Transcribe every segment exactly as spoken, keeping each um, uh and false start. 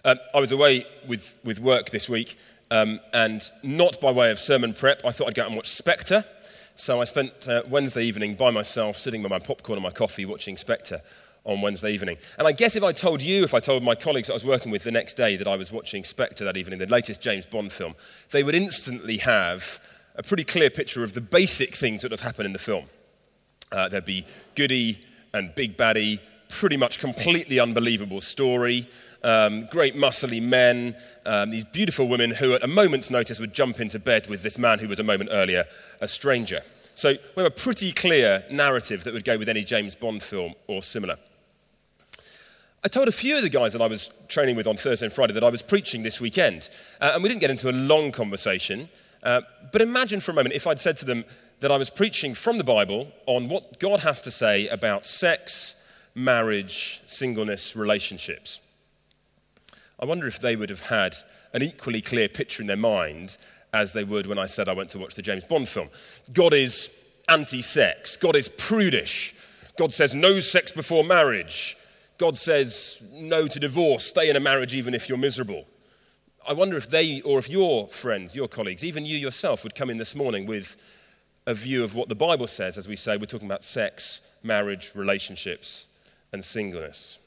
Um, I was away with, with work this week, um, and not by way of sermon prep, I thought I'd go out and watch Spectre. So I spent uh, Wednesday evening by myself, sitting with my popcorn and my coffee, watching Spectre on Wednesday evening. And I guess if I told you, if I told my colleagues that I was working with the next day that I was watching Spectre that evening, the latest James Bond film, they would instantly have a pretty clear picture of the basic things that have happened in the film. Uh, there'd be goody and big baddie, pretty much completely unbelievable story, um, great muscly men, um, these beautiful women who at a moment's notice would jump into bed with this man who was a moment earlier a stranger. So we have a pretty clear narrative that would go with any James Bond film or similar. I told a few of the guys that I was training with on Thursday and Friday that I was preaching this weekend, uh, and we didn't get into a long conversation, uh, but imagine for a moment if I'd said to them that I was preaching from the Bible on what God has to say about sex, marriage, singleness, relationships. I wonder if they would have had an equally clear picture in their mind as they would when I said I went to watch the James Bond film. God is anti-sex. God is prudish. God says no sex before marriage. God says no to divorce. Stay in a marriage even if you're miserable. I wonder if they, or if your friends, your colleagues, even you yourself would come in this morning with a view of what the Bible says, as we say, we're talking about sex, marriage, relationships, and singleness.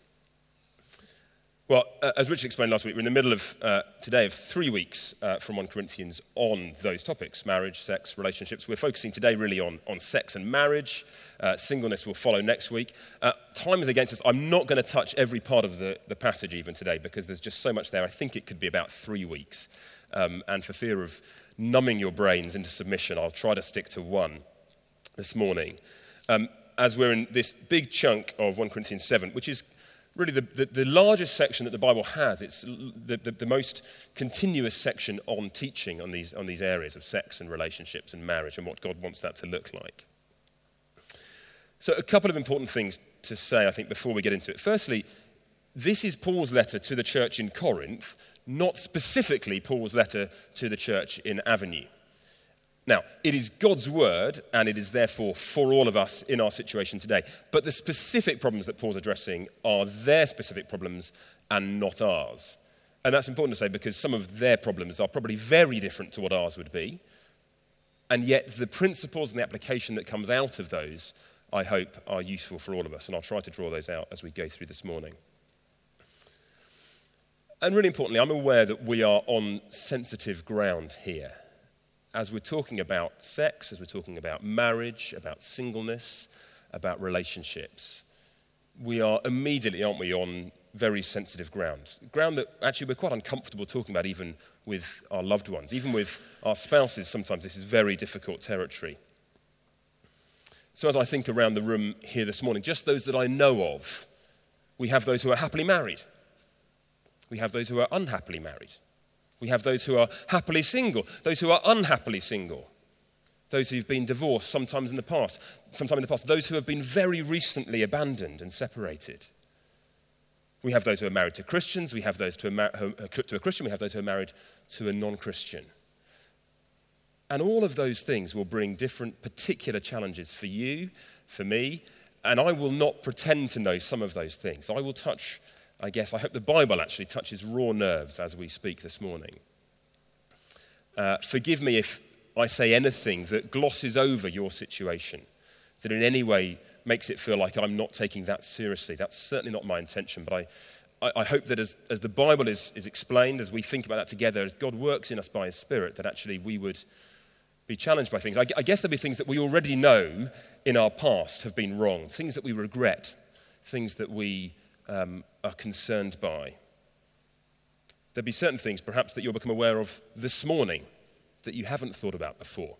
Well, uh, as Richard explained last week, we're in the middle of uh, today of three weeks uh, from First Corinthians on those topics, marriage, sex, relationships. We're focusing today really on, on sex and marriage. Uh, singleness will follow next week. Uh, time is against us. I'm not going to touch every part of the, the passage even today because there's just so much there. I think it could be about three weeks. Um, and for fear of numbing your brains into submission, I'll try to stick to one this morning. Um, as we're in this big chunk of First Corinthians seven, which is really the, the, the largest section that the Bible has. It's the, the, the most continuous section on teaching on these, on these areas of sex and relationships and marriage and what God wants that to look like. So a couple of important things to say, I think, before we get into it. Firstly, this is Paul's letter to the church in Corinth, not specifically Paul's letter to the church in Avenue. Now, it is God's word, and it is therefore for all of us in our situation today. But the specific problems that Paul's addressing are their specific problems and not ours. And that's important to say because some of their problems are probably very different to what ours would be. And yet the principles and the application that comes out of those, I hope, are useful for all of us. And I'll try to draw those out as we go through this morning. And really importantly, I'm aware that we are on sensitive ground here. As we're talking about sex, as we're talking about marriage, about singleness, about relationships, we are immediately, aren't we, on very sensitive ground. Ground that actually we're quite uncomfortable talking about even with our loved ones. Even with our spouses, sometimes this is very difficult territory. So as I think around the room here this morning, just those that I know of, we have those who are happily married. We have those who are unhappily married. We have those who are happily single, those who are unhappily single, those who've been divorced sometimes in the past, sometime in the past, those who have been very recently abandoned and separated. We have those who are married to Christians, we have those to a, mar- to a Christian, we have those who are married to a non-Christian. And all of those things will bring different particular challenges for you, for me, and I will not pretend to know some of those things. I will touch I guess, I hope the Bible actually touches raw nerves as we speak this morning. Uh, forgive me if I say anything that glosses over your situation, that in any way makes it feel like I'm not taking that seriously. That's certainly not my intention, but I, I, I hope that as, as the Bible is, is explained, as we think about that together, as God works in us by his Spirit, that actually we would be challenged by things. I, I guess there'll be things that we already know in our past have been wrong, things that we regret, things that we Um, are concerned by. There'll be certain things perhaps that you'll become aware of this morning that you haven't thought about before.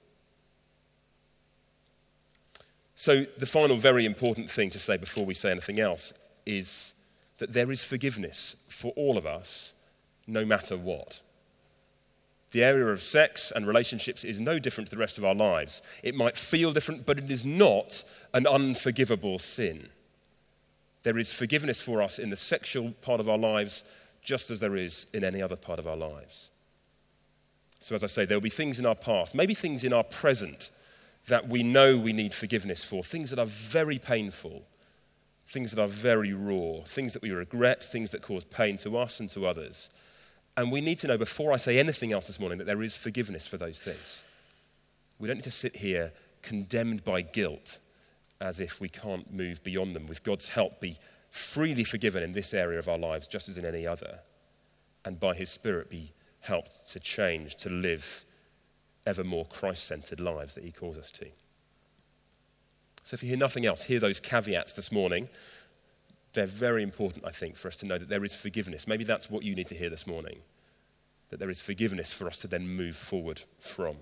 So the final very important thing to say before we say anything else is that there is forgiveness for all of us, no matter what. The area of sex and relationships is no different to the rest of our lives. It might feel different, but it is not an unforgivable sin. There is forgiveness for us in the sexual part of our lives, just as there is in any other part of our lives. So as I say, there will be things in our past, maybe things in our present that we know we need forgiveness for, things that are very painful, things that are very raw, things that we regret, things that cause pain to us and to others. And we need to know, before I say anything else this morning, that there is forgiveness for those things. We don't need to sit here condemned by guilt as if we can't move beyond them. With God's help, be freely forgiven in this area of our lives just as in any other. And by his Spirit be helped to change, to live ever more Christ-centered lives that he calls us to. So if you hear nothing else, hear those caveats this morning. They're very important, I think, for us to know that there is forgiveness. Maybe that's what you need to hear this morning, that there is forgiveness for us to then move forward from.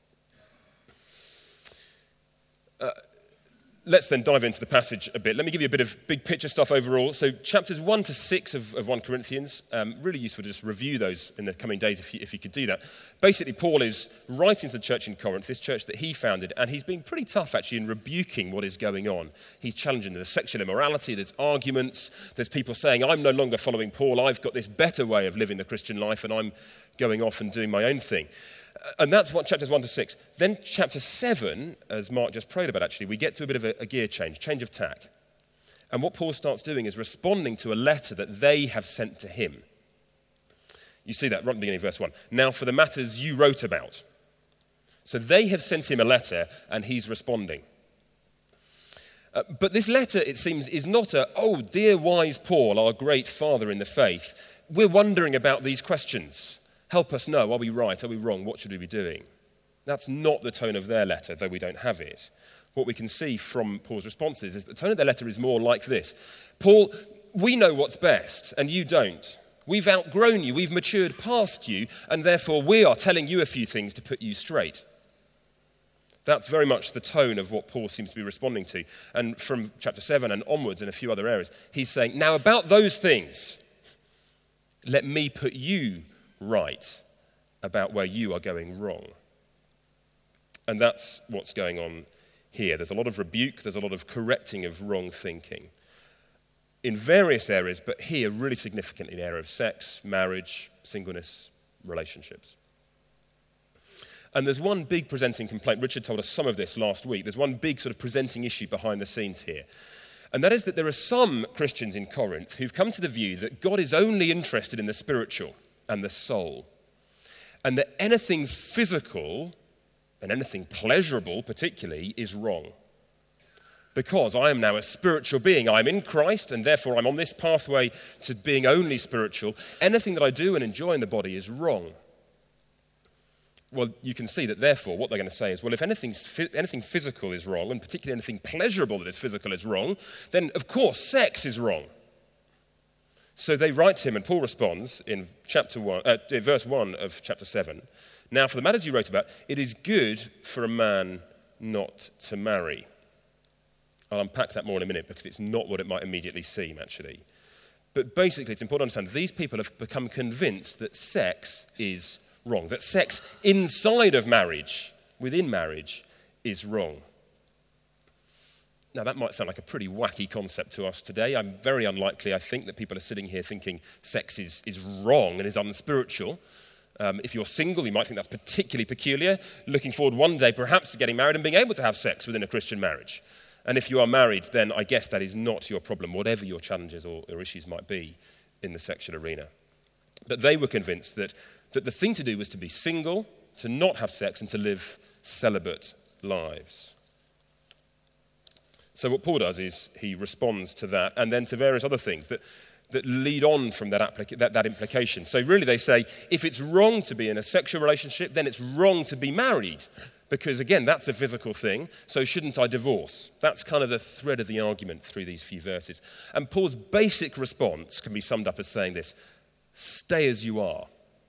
Uh, let's then dive into the passage a bit. Let me give you a bit of big picture stuff overall. So chapters one to six of, of First Corinthians, um, really useful to just review those in the coming days if you, if you could do that. Basically, Paul is writing to the church in Corinth, this church that he founded, and he's been pretty tough actually in rebuking what is going on. He's challenging the sexual immorality, there's arguments, there's people saying, I'm no longer following Paul, I've got this better way of living the Christian life and I'm going off and doing my own thing. And that's what chapters one to six. Then chapter seven, as Mark just prayed about actually, we get to a bit of a, a gear change, change of tack. And what Paul starts doing is responding to a letter that they have sent to him. You see that right at the beginning of verse one. Now for the matters you wrote about. So they have sent him a letter and he's responding. Uh, but this letter, it seems, is not a, oh, dear wise Paul, our great father in the faith, we're wondering about these questions. Help us know, are we right, are we wrong, what should we be doing? That's not the tone of their letter, though we don't have it. What we can see from Paul's responses is the tone of their letter is more like this. Paul, we know what's best, and you don't. We've outgrown you, we've matured past you, and therefore we are telling you a few things to put you straight. That's very much the tone of what Paul seems to be responding to. And from chapter seven and onwards in a few other areas, he's saying, now about those things, let me put you right about where you are going wrong. And that's what's going on here. There's a lot of rebuke, there's a lot of correcting of wrong thinking in various areas, but here really significantly in the area of sex, marriage, singleness, relationships. And there's one big presenting complaint. Richard told us some of this last week. There's one big sort of presenting issue behind the scenes here. And that is that there are some Christians in Corinth who've come to the view that God is only interested in the spiritual and the soul, and that anything physical and anything pleasurable particularly is wrong. Because I am now a spiritual being, I'm in Christ, and therefore I'm on this pathway to being only spiritual. Anything that I do and enjoy in the body is wrong. Well, you can see that therefore what they're going to say is, well, if anything, anything physical is wrong, and particularly anything pleasurable that is physical is wrong, then of course sex is wrong. So they write to him, and Paul responds in chapter one, uh, verse one of chapter seven. Now, for the matters you wrote about, it is good for a man not to marry. I'll unpack that more in a minute because it's not what it might immediately seem, actually. But basically, it's important to understand these people have become convinced that sex is wrong, that sex inside of marriage, within marriage, is wrong. Now, that might sound like a pretty wacky concept to us today. I'm very unlikely, I think, that people are sitting here thinking sex is, is wrong and is unspiritual. Um, if you're single, you might think that's particularly peculiar, looking forward one day perhaps to getting married and being able to have sex within a Christian marriage. And if you are married, then I guess that is not your problem, whatever your challenges or, or issues might be in the sexual arena. But they were convinced that, that the thing to do was to be single, to not have sex, and to live celibate lives. So what Paul does is he responds to that and then to various other things that, that lead on from that, applica- that, that implication. So really they say, if it's wrong to be in a sexual relationship, then it's wrong to be married. Because again, that's a physical thing, so shouldn't I divorce? That's kind of the thread of the argument through these few verses. And Paul's basic response can be summed up as saying this: stay as you are.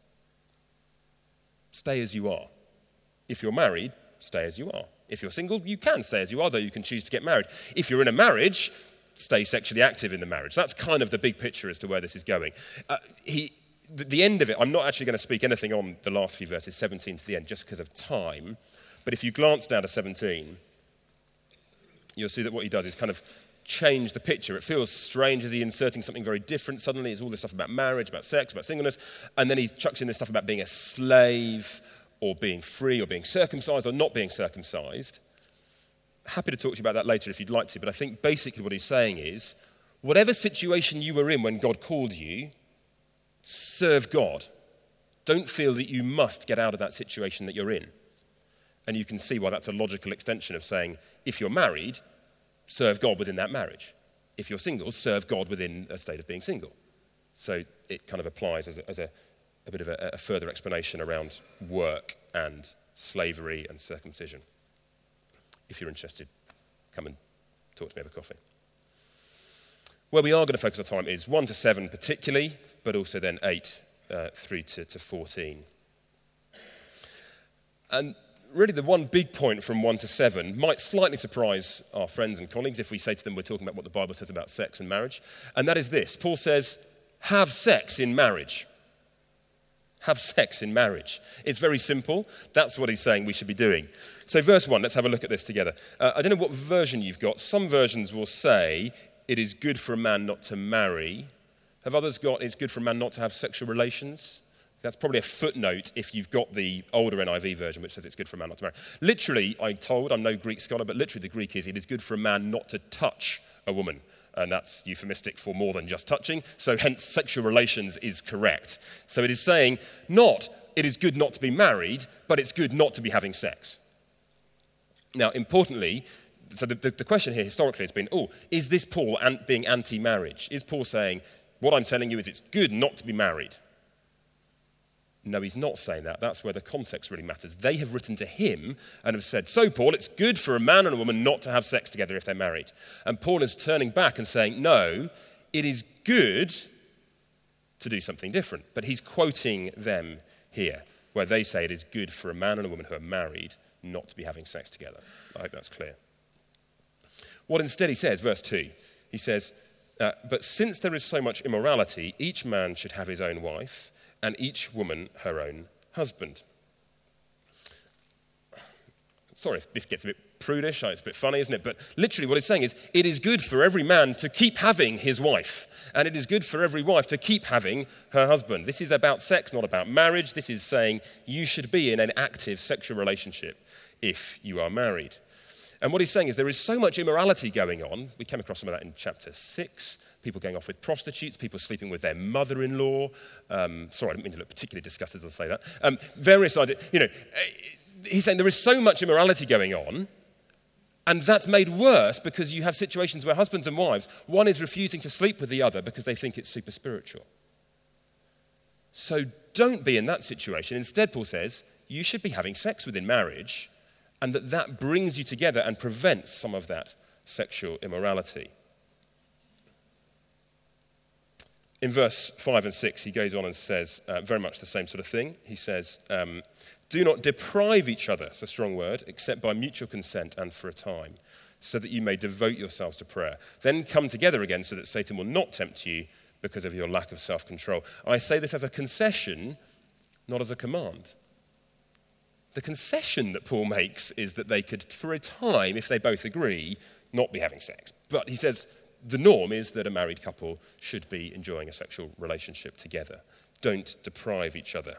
Stay as you are. If you're married, stay as you are. If you're single, you can stay as you are, though you can choose to get married. If you're in a marriage, stay sexually active in the marriage. That's kind of the big picture as to where this is going. Uh, he, the, the end of it, I'm not actually going to speak anything on the last few verses, seventeen to the end, just because of time. But if you glance down to seventeen, you'll see that what he does is kind of change the picture. It feels strange as he inserting something very different. Suddenly it's all this stuff about marriage, about sex, about singleness, and then he chucks in this stuff about being a slave or being free or being circumcised or not being circumcised. Happy to talk to you about that later if you'd like to, but I think basically what he's saying is, whatever situation you were in when God called you, serve God. Don't feel that you must get out of that situation that you're in. And you can see why that's a logical extension of saying, if you're married, serve God within that marriage. If you're single, serve God within a state of being single. So it kind of applies as a, as a, a bit of a, a further explanation around work and slavery and circumcision. If you're interested, come and talk to me over coffee. Where we are going to focus our time is one to seven particularly, but also then eight uh, through to, to fourteen. And really the one big point from one to seven might slightly surprise our friends and colleagues if we say to them we're talking about what the Bible says about sex and marriage. And that is this. Paul says, have sex in marriage. Have sex in marriage. It's very simple. That's what he's saying we should be doing. So verse one, let's have a look at this together. Uh, I don't know what version you've got. Some versions will say it is good for a man not to marry. Have others got it's good for a man not to have sexual relations? That's probably a footnote if you've got the older N I V version, which says it's good for a man not to marry. Literally, I'm told, I'm no Greek scholar, but literally the Greek is it is good for a man not to touch a woman. And that's euphemistic for more than just touching. So hence, sexual relations is correct. So it is saying not it is good not to be married, but it's good not to be having sex. Now, importantly, so the, the, the question here historically has been, oh, is this Paul an, being anti-marriage? Is Paul saying, what I'm telling you is it's good not to be married? No, he's not saying that. That's where the context really matters. They have written to him and have said, so Paul, it's good for a man and a woman not to have sex together if they're married. And Paul is turning back and saying, no, it is good to do something different. But he's quoting them here, where they say it is good for a man and a woman who are married not to be having sex together. I hope that's clear. What instead he says, verse two, he says, uh, but since there is so much immorality, each man should have his own wife, and each woman her own husband. Sorry if this gets a bit prudish, it's a bit funny, isn't it? But literally what it's saying is, it is good for every man to keep having his wife, and it is good for every wife to keep having her husband. This is about sex, not about marriage. This is saying you should be in an active sexual relationship if you are married. And what he's saying is there is so much immorality going on. We came across some of that in chapter six. People going off with prostitutes, people sleeping with their mother-in-law. Um, sorry, I didn't mean to look particularly disgusted as I say that. Um, various ideas. You know, he's saying there is so much immorality going on, and that's made worse because you have situations where husbands and wives, one is refusing to sleep with the other because they think it's super spiritual. So don't be in that situation. Instead, Paul says, you should be having sex within marriage, and that that brings you together and prevents some of that sexual immorality. In verse five and six, he goes on and says uh, very much the same sort of thing. He says, um, do not deprive each other, it's a strong word, except by mutual consent and for a time, so that you may devote yourselves to prayer. Then come together again so that Satan will not tempt you because of your lack of self-control. I say this as a concession, not as a command. The concession that Paul makes is that they could, for a time, if they both agree, not be having sex. But he says, the norm is that a married couple should be enjoying a sexual relationship together. Don't deprive each other.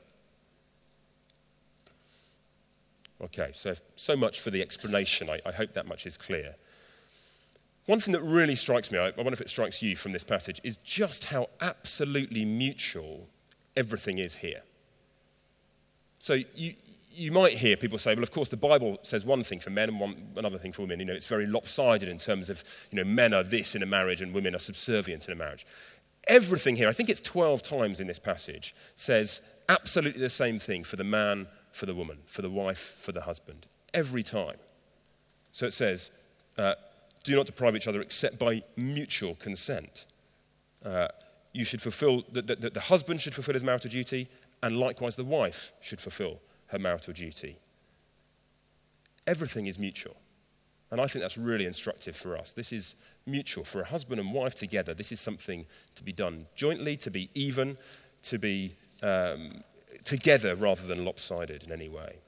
Okay, so so much for the explanation. I, I hope that much is clear. One thing that really strikes me, I, I wonder if it strikes you from this passage, is just how absolutely mutual everything is here. So you You might hear people say, well, of course, the Bible says one thing for men and one, another thing for women. You know, it's very lopsided in terms of, you know, men are this in a marriage and women are subservient in a marriage. Everything here, I think it's twelve times in this passage, says absolutely the same thing for the man, for the woman, for the wife, for the husband. Every time. So it says, uh, do not deprive each other except by mutual consent. Uh, you should fulfill, the, the, the husband should fulfill his marital duty, and likewise the wife should fulfill her marital duty. Everything is mutual. And I think that's really instructive for us. This is mutual. For a husband and wife together, this is something to be done jointly, to be even, to be um, together rather than lopsided in any way.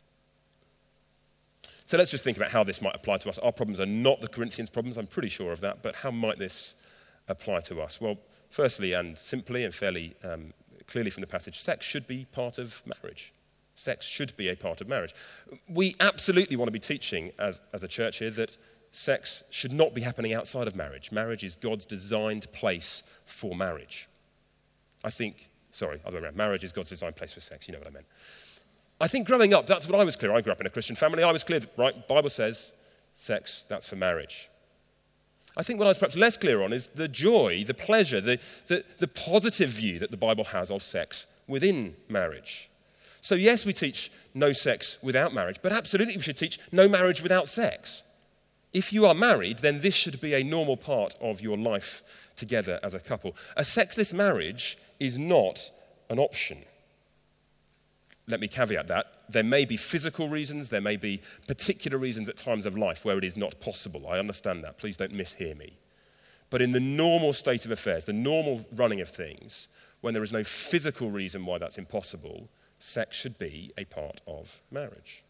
So let's just think about how this might apply to us. Our problems are not the Corinthians' problems, I'm pretty sure of that, but how might this apply to us? Well, firstly and simply and fairly um, clearly from the passage, sex should be part of marriage. Sex should be a part of marriage. We absolutely want to be teaching as, as a church here that sex should not be happening outside of marriage. Marriage is God's designed place for marriage. I think, sorry, other way around. Marriage is God's designed place for sex. You know what I meant. I think growing up, that's what I was clear. I grew up in a Christian family. I was clear that, right, Bible says sex, that's for marriage. I think what I was perhaps less clear on is the joy, the pleasure, the, the, the positive view that the Bible has of sex within marriage. So yes, we teach no sex without marriage, but absolutely we should teach no marriage without sex. If you are married, then this should be a normal part of your life together as a couple. A sexless marriage is not an option. Let me caveat that. There may be physical reasons, there may be particular reasons at times of life where it is not possible. I understand that. Please don't mishear me. But in the normal state of affairs, the normal running of things, when there is no physical reason why that's impossible, sex should be a part of marriage.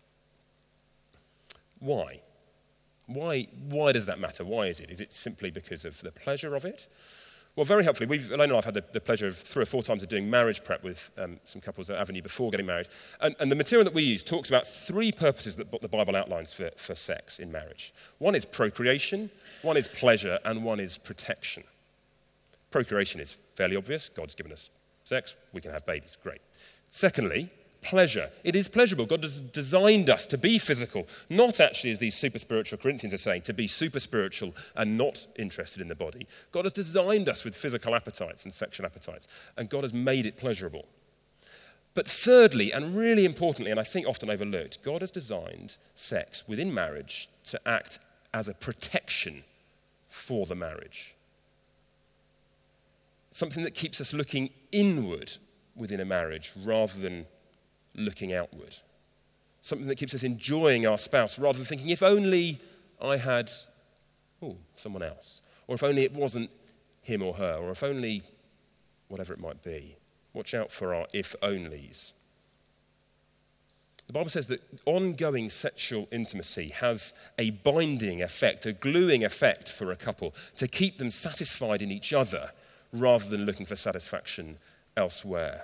Why? Why, why does that matter? Why is it? Is it simply because of the pleasure of it? Well, very helpfully, we've, Elaine and I have had the, the pleasure of three or four times of doing marriage prep with um, some couples at Avenue before getting married. And, and the material that we use talks about three purposes that the Bible outlines for, for sex in marriage. One is procreation, one is pleasure, and one is protection. Procreation is fairly obvious. God's given us sex, we can have babies, great. Secondly, pleasure. It is pleasurable. God has designed us to be physical, not actually, as these super spiritual Corinthians are saying, to be super spiritual and not interested in the body. God has designed us with physical appetites and sexual appetites, and God has made it pleasurable. But thirdly, and really importantly, and I think often overlooked, God has designed sex within marriage to act as a protection for the marriage. Something that keeps us looking inward within a marriage rather than looking outward. Something that keeps us enjoying our spouse rather than thinking, if only I had oh, someone else, or if only it wasn't him or her, or if only whatever it might be. Watch out for our if-onlys. The Bible says that ongoing sexual intimacy has a binding effect, a gluing effect for a couple to keep them satisfied in each other rather than looking for satisfaction elsewhere.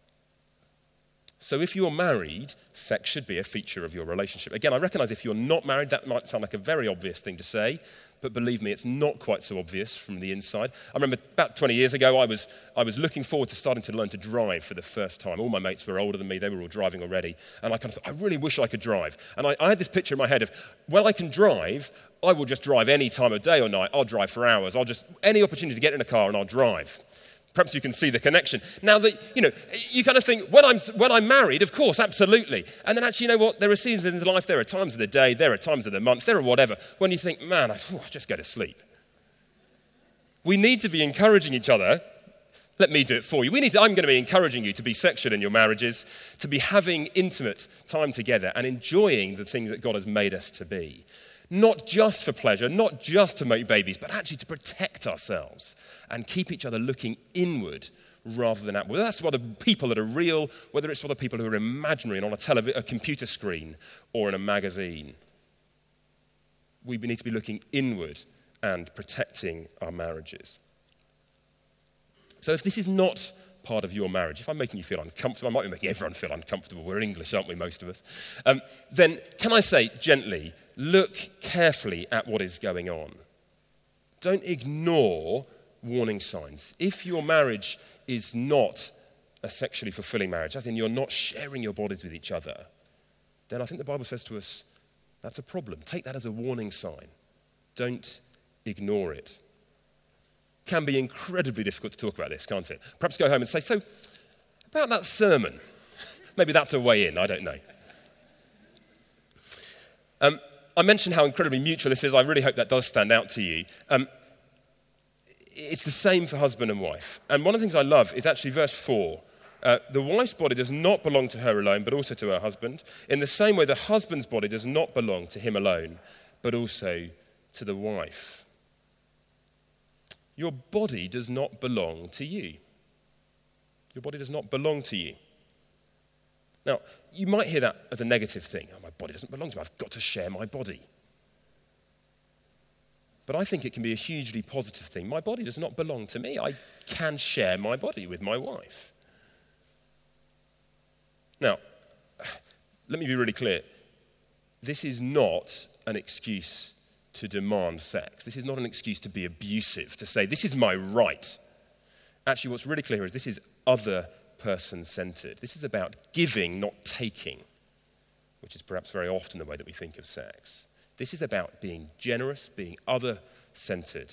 So if you're married, sex should be a feature of your relationship. Again, I recognize if you're not married, that might sound like a very obvious thing to say, but believe me, it's not quite so obvious from the inside. I remember about twenty years ago, I was I was looking forward to starting to learn to drive for the first time. All my mates were older than me, they were all driving already, and I kind of thought, I really wish I could drive. And I, I had this picture in my head of, when I can drive, I will just drive any time of day or night. I'll drive for hours. I'll just, any opportunity to get in a car and I'll drive. Perhaps you can see the connection. Now that, you know, you kind of think, when I'm when I'm married, of course, absolutely. And then actually, you know what? There are seasons in life, there are times of the day, there are times of the month, there are whatever, when you think, man, I oh, just go to sleep. We need to be encouraging each other. Let me do it for you. We need to, I'm going to be encouraging you to be sexual in your marriages, to be having intimate time together and enjoying the things that God has made us to be. Not just for pleasure, not just to make babies, but actually to protect ourselves and keep each other looking inward rather than outward. That's for the people that are real, whether it's for the people who are imaginary and on a, telev- a computer screen or in a magazine. We need to be looking inward and protecting our marriages. So if this is not part of your marriage, if I'm making you feel uncomfortable, I might be making everyone feel uncomfortable, we're English, aren't we, most of us, um, then can I say gently, look carefully at what is going on. Don't ignore warning signs. If your marriage is not a sexually fulfilling marriage, as in you're not sharing your bodies with each other, then I think the Bible says to us, that's a problem. Take that as a warning sign. Don't ignore it. Can be incredibly difficult to talk about this, can't it? Perhaps go home and say, so, about that sermon. Maybe that's a way in, I don't know. Um, I mentioned how incredibly mutual this is. I really hope that does stand out to you. Um, it's the same for husband and wife. And one of the things I love is actually verse four. Uh, the wife's body does not belong to her alone, but also to her husband. In the same way, the husband's body does not belong to him alone, but also to the wife. Your body does not belong to you. Your body does not belong to you. Now, you might hear that as a negative thing. Oh, my body doesn't belong to me. I've got to share my body. But I think it can be a hugely positive thing. My body does not belong to me. I can share my body with my wife. Now, let me be really clear. This is not an excuse to demand sex. This is not an excuse to be abusive, to say, this is my right. Actually, what's really clear is this is other person-centered. This is about giving, not taking, which is perhaps very often the way that we think of sex. This is about being generous, being other-centered.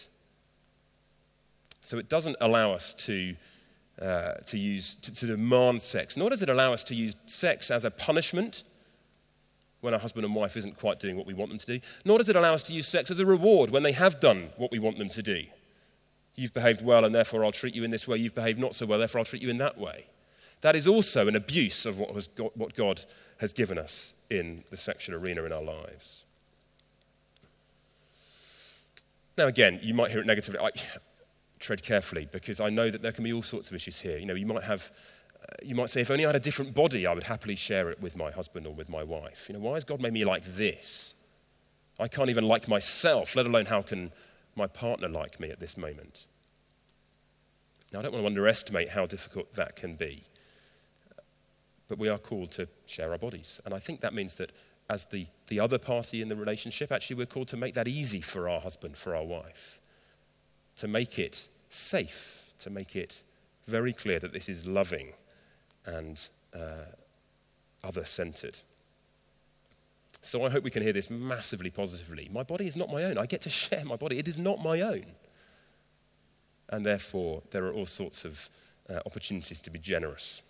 So it doesn't allow us to, uh, to, use, to, to demand sex, nor does it allow us to use sex as a punishment when our husband and wife isn't quite doing what we want them to do, nor does it allow us to use sex as a reward when they have done what we want them to do. You've behaved well, and therefore I'll treat you in this way. You've behaved not so well, therefore I'll treat you in that way. That is also an abuse of what, has got, what God has given us in the sexual arena in our lives. Now again, you might hear it negatively. I, tread carefully, because I know that there can be all sorts of issues here. You know, you might have, uh, you might say, if only I had a different body, I would happily share it with my husband or with my wife. You know, why has God made me like this? I can't even like myself, let alone how can my partner like me at this moment? Now, I don't want to underestimate how difficult that can be, but we are called to share our bodies. And I think that means that as the, the other party in the relationship, actually we're called to make that easy for our husband, for our wife, to make it safe, to make it very clear that this is loving and uh, other-centered. So I hope we can hear this massively positively. My body is not my own. I get to share my body. It is not my own. And therefore, there are all sorts of uh, opportunities to be generous.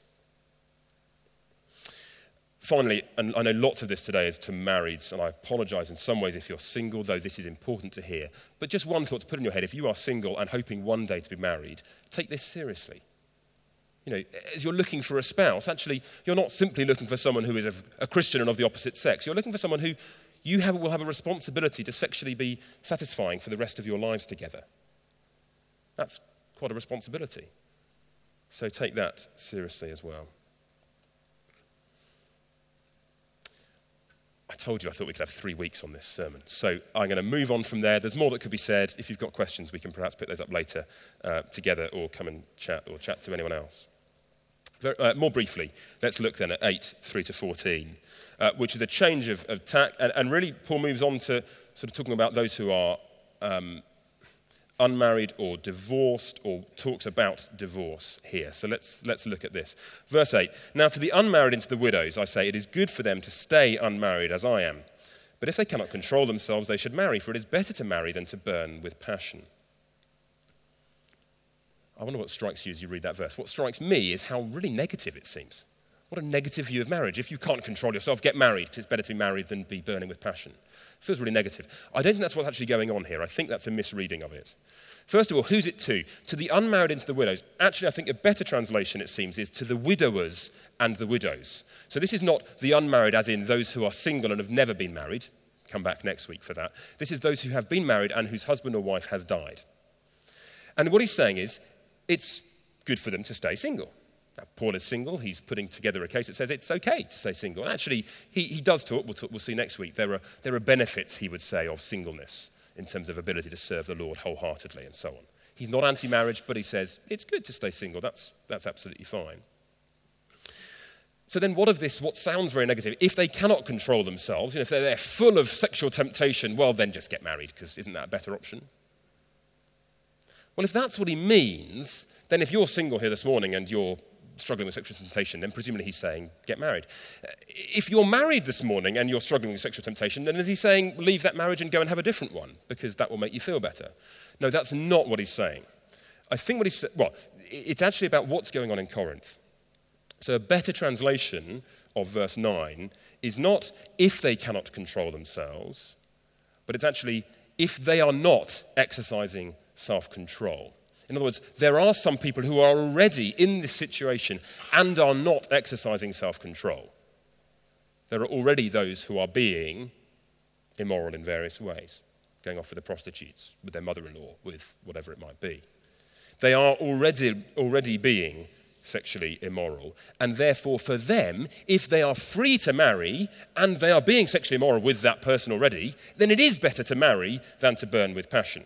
Finally, and I know lots of this today is to marrieds, and I apologize in some ways if you're single, though this is important to hear. But just one thought to put in your head: if you are single and hoping one day to be married, take this seriously. You know, as you're looking for a spouse, actually, you're not simply looking for someone who is a, a Christian and of the opposite sex. You're looking for someone who you have, will have a responsibility to sexually be satisfying for the rest of your lives together. That's quite a responsibility. So take that seriously as well. I told you I thought we could have three weeks on this sermon. So I'm going to move on from there. There's more that could be said. If you've got questions, we can perhaps pick those up later uh, together, or come and chat or chat to anyone else. Very, uh, more briefly, let's look then at eight, three to fourteen, uh, which is a change of, of tack. And, and really, Paul moves on to sort of talking about those who are um, unmarried or divorced, or talks about divorce here. So let's let's look at this. Verse eight, now to the unmarried and to the widows, I say, it is good for them to stay unmarried as I am. But if they cannot control themselves, they should marry, for it is better to marry than to burn with passion. I wonder what strikes you as you read that verse. What strikes me is how really negative it seems. What a negative view of marriage. If you can't control yourself, get married, because it's better to be married than be burning with passion. It feels really negative. I don't think that's what's actually going on here. I think that's a misreading of it. First of all, who's it to? To the unmarried and to the widows. Actually, I think a better translation, it seems, is to the widowers and the widows. So this is not the unmarried as in those who are single and have never been married. Come back next week for that. This is those who have been married and whose husband or wife has died. And what he's saying is, it's good for them to stay single. Now, Paul is single. He's putting together a case that says it's okay to stay single. And actually, he, he does talk. We'll, talk. we'll see next week. There are, there are benefits, he would say, of singleness in terms of ability to serve the Lord wholeheartedly and so on. He's not anti-marriage, but he says it's good to stay single. That's, that's absolutely fine. So then what of this, what sounds very negative? If they cannot control themselves, you know, if they're, they're full of sexual temptation, well, then just get married, because isn't that a better option? Well, if that's what he means, then if you're single here this morning and you're struggling with sexual temptation, then presumably he's saying, get married. If you're married this morning and you're struggling with sexual temptation, then is he saying, leave that marriage and go and have a different one, because that will make you feel better? No, that's not what he's saying. I think what he's saying, well, it's actually about what's going on in Corinth. So a better translation of verse nine is not if they cannot control themselves, but it's actually if they are not exercising self-control. In other words, there are some people who are already in this situation and are not exercising self-control. There are already those who are being immoral in various ways, going off with the prostitutes, with their mother-in-law, with whatever it might be. They are already, already being sexually immoral, and therefore for them, if they are free to marry and they are being sexually immoral with that person already, then it is better to marry than to burn with passion.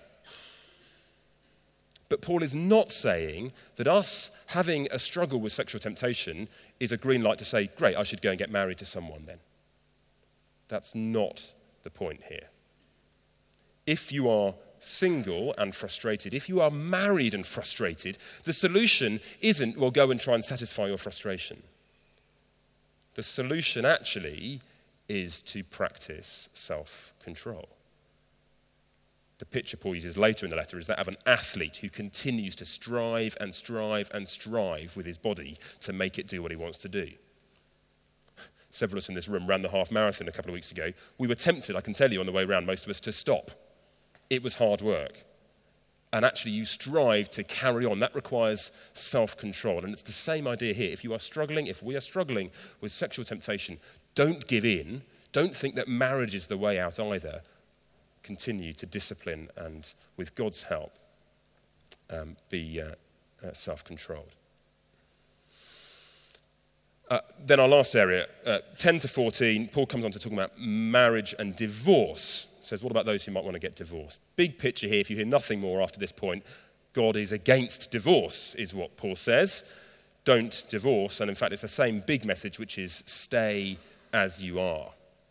But Paul is not saying that us having a struggle with sexual temptation is a green light to say, great, I should go and get married to someone then. That's not the point here. if you are single and frustrated, if you are married and frustrated, the solution isn't, well, go and try and satisfy your frustration. The solution actually is to practice self-control. The picture Paul uses later in the letter is that of an athlete who continues to strive and strive and strive with his body to make it do what he wants to do. Several of us in this room ran the half marathon a couple of weeks ago. We were tempted, I can tell you on the way around, most of us, to stop. It was hard work. And actually you strive to carry on. That requires self-control. And it's the same idea here. If you are struggling, if we are struggling with sexual temptation, don't give in. Don't think that marriage is the way out either. Continue to discipline and, with God's help, um, be uh, uh, self-controlled. Uh, then our last area, uh, ten to fourteen, Paul comes on to talk about marriage and divorce. Says, what about those who might want to get divorced? Big picture here, if you hear nothing more after this point, God is against divorce, is what Paul says. Don't divorce, and in fact it's the same big message, which is stay as you are.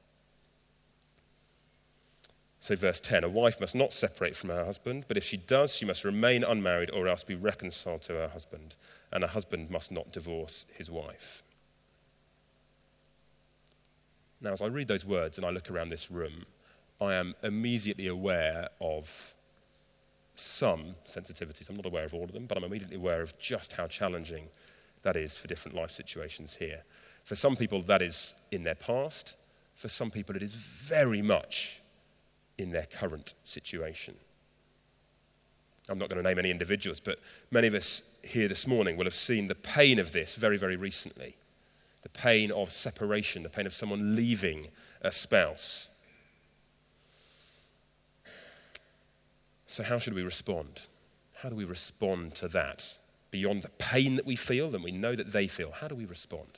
So verse ten, a wife must not separate from her husband, but if she does, she must remain unmarried or else be reconciled to her husband, and a husband must not divorce his wife. Now, as I read those words and I look around this room, I am immediately aware of some sensitivities. I'm not aware of all of them, but I'm immediately aware of just how challenging that is for different life situations here. For some people, that is in their past. For some people, it is very much in their current situation. I'm not going to name any individuals, but many of us here this morning will have seen the pain of this very, very recently. The pain of separation, the pain of someone leaving a spouse. So how should we respond? How do we respond to that? Beyond the pain that we feel and we know that they feel, how do we respond?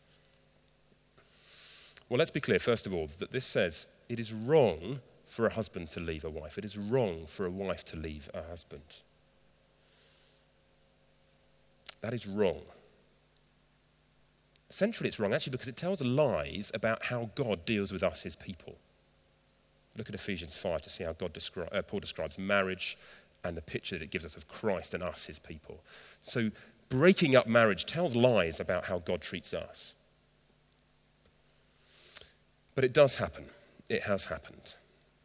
Well, let's be clear, first of all, that this says it is wrong for a husband to leave a wife. It is wrong for a wife to leave a husband. That is wrong. Centrally, it's wrong, actually, because it tells lies about how God deals with us, his people. Look at Ephesians five to see how God descri- uh, Paul describes marriage and the picture that it gives us of Christ and us, his people. So breaking up marriage tells lies about how God treats us. But it does happen. It has happened.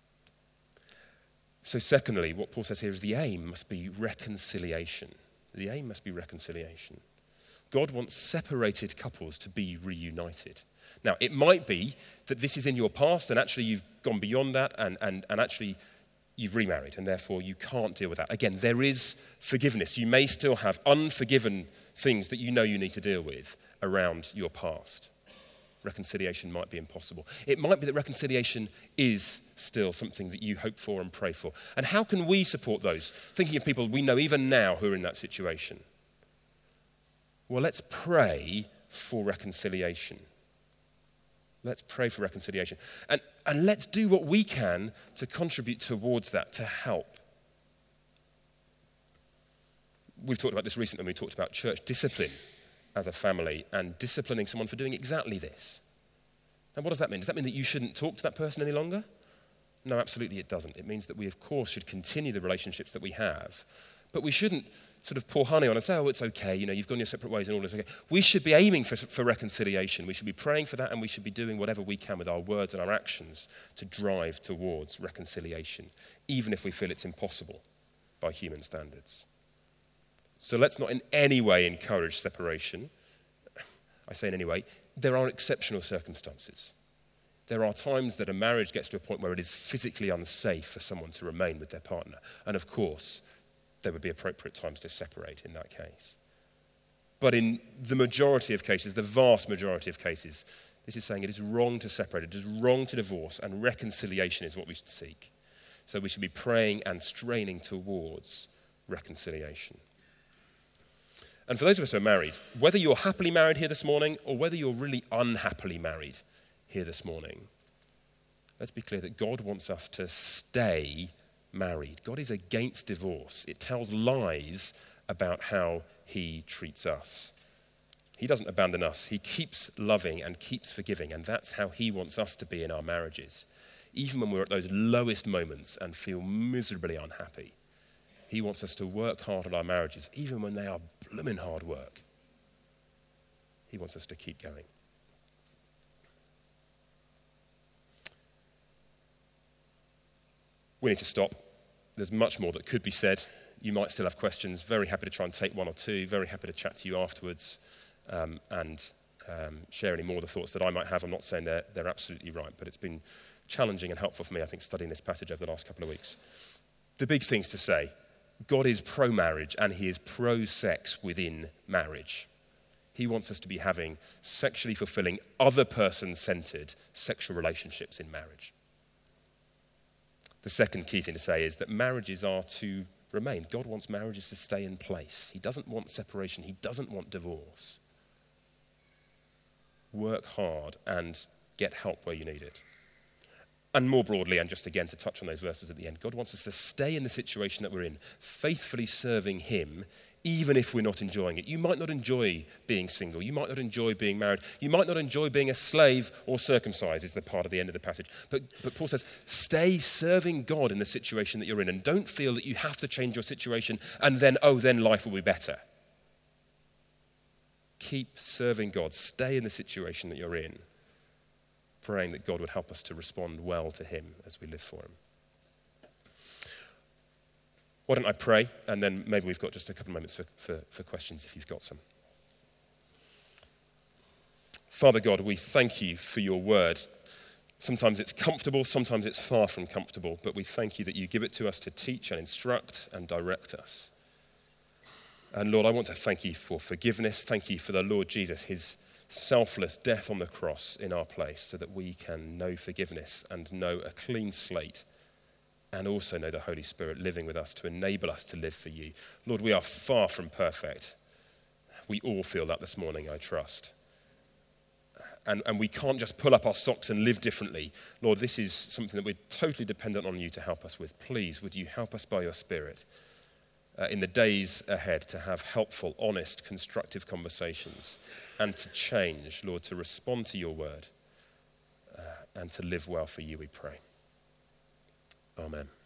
So secondly, what Paul says here is the aim must be reconciliation. The aim must be reconciliation. God wants separated couples to be reunited. Now, it might be that this is in your past and actually you've gone beyond that and, and, and actually you've remarried and therefore you can't deal with that. Again, there is forgiveness. You may still have unforgiven things that you know you need to deal with around your past. Reconciliation might be impossible. It might be that reconciliation is still something that you hope for and pray for. And how can we support those? Thinking of people we know even now who are in that situation. Well, let's pray for reconciliation. Let's pray for reconciliation. And, and let's do what we can to contribute towards that, to help. We've talked about this recently when we talked about church discipline as a family and disciplining someone for doing exactly this. And what does that mean? Does that mean that you shouldn't talk to that person any longer? No, absolutely it doesn't. It means that we, of course, should continue the relationships that we have. But we shouldn't sort of pour honey on and say, oh, it's okay, you know, you've gone your separate ways and all this. Okay. We should be aiming for, for reconciliation. We should be praying for that and we should be doing whatever we can with our words and our actions to drive towards reconciliation, even if we feel it's impossible by human standards. So let's not in any way encourage separation. I say in any way, there are exceptional circumstances. There are times that a marriage gets to a point where it is physically unsafe for someone to remain with their partner. And of course, there would be appropriate times to separate in that case. But in the majority of cases, the vast majority of cases, this is saying it is wrong to separate, it is wrong to divorce, and reconciliation is what we should seek. So we should be praying and straining towards reconciliation. And for those of us who are married, whether you're happily married here this morning or whether you're really unhappily married here this morning, let's be clear that God wants us to stay married. God is against divorce. It tells lies about how he treats us. He doesn't abandon us. He keeps loving and keeps forgiving, and that's how he wants us to be in our marriages. even when we're at those lowest moments and feel miserably unhappy. He wants us to work hard at our marriages, even when they are blooming hard work. He wants us to keep going. We need to stop. There's much more that could be said. You might still have questions. Very happy to try and take one or two. Very happy to chat to you afterwards um, and um, share any more of the thoughts that I might have. I'm not saying they're, they're absolutely right, but it's been challenging and helpful for me, I think, studying this passage over the last couple of weeks. The big things to say: God is pro-marriage and he is pro-sex within marriage. He wants us to be having sexually fulfilling, other person-centered sexual relationships in marriage. The second key thing to say is that marriages are to remain. God wants marriages to stay in place. He doesn't want separation. He doesn't want divorce. Work hard and get help where you need it. And more broadly, and just again to touch on those verses at the end, God wants us to stay in the situation that we're in, faithfully serving him, even if we're not enjoying it. You might not enjoy being single. You might not enjoy being married. You might not enjoy being a slave or circumcised, is the part of the end of the passage. But, but Paul says, stay serving God in the situation that you're in, and don't feel that you have to change your situation and then, oh, then life will be better. Keep serving God. Stay in the situation that you're in, praying that God would help us to respond well to him as we live for him. Why don't I pray, and then maybe we've got just a couple of moments for, for, for questions if you've got some. Father God, we thank you for your word. Sometimes it's comfortable, sometimes it's far from comfortable, but we thank you that you give it to us to teach and instruct and direct us. And Lord, I want to thank you for forgiveness. Thank you for the Lord Jesus, his selfless death on the cross in our place, so that we can know forgiveness and know a clean slate, and also know the Holy Spirit living with us to enable us to live for you. Lord, we are far from perfect. We all feel that this morning, I trust. And, and we can't just pull up our socks and live differently. Lord, this is something that we're totally dependent on you to help us with. Please, would you help us by your Spirit uh, in the days ahead to have helpful, honest, constructive conversations, and to change, Lord, to respond to your word uh, and to live well for you, we pray. Amen.